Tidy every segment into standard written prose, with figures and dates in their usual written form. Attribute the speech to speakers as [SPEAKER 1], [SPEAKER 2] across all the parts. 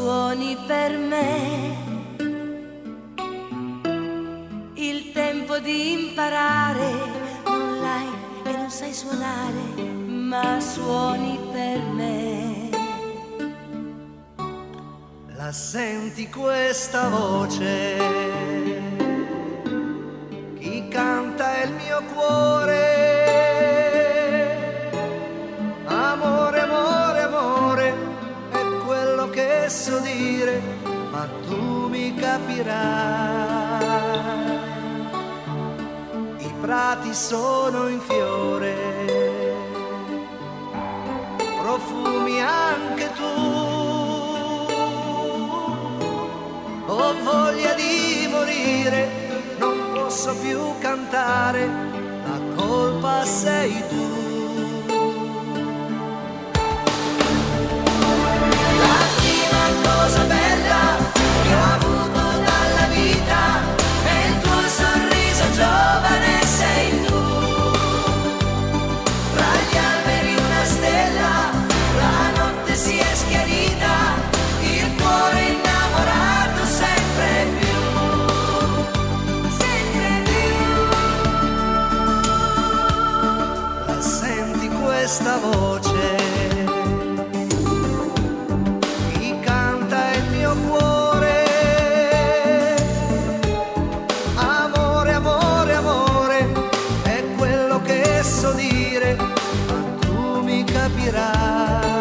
[SPEAKER 1] suoni per me. Il tempo di imparare, non l'hai e non sai suonare, ma suoni per me.
[SPEAKER 2] La senti questa voce? Chi canta è il mio cuore. Amore, amore, amore, è quello che so dire, ma tu mi capirai. I prati sono in fiore, profumi anche tu. Ho voglia di morire, non posso più cantare, la colpa sei tu. La prima cosa bella che ho avuto dalla vita è il tuo sorriso giovane, sei tu. Tra gli alberi una stella, la notte si è schiarita, il cuore innamorato sempre più, sempre più. La senti questa voce? Chi canta è il mio cuore. Amore, amore, amore, è quello che so dire, ma tu mi capirai.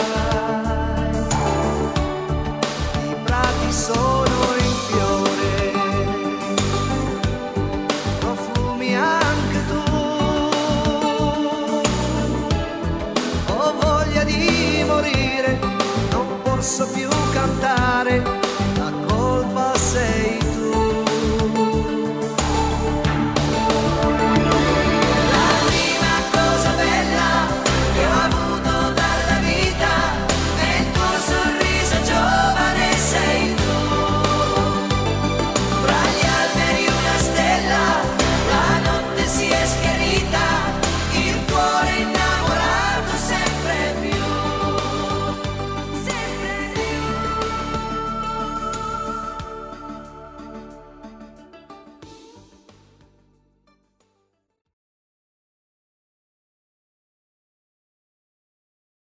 [SPEAKER 2] I prati sono in fiore, profumi anche tu. Ho voglia di morire, non posso più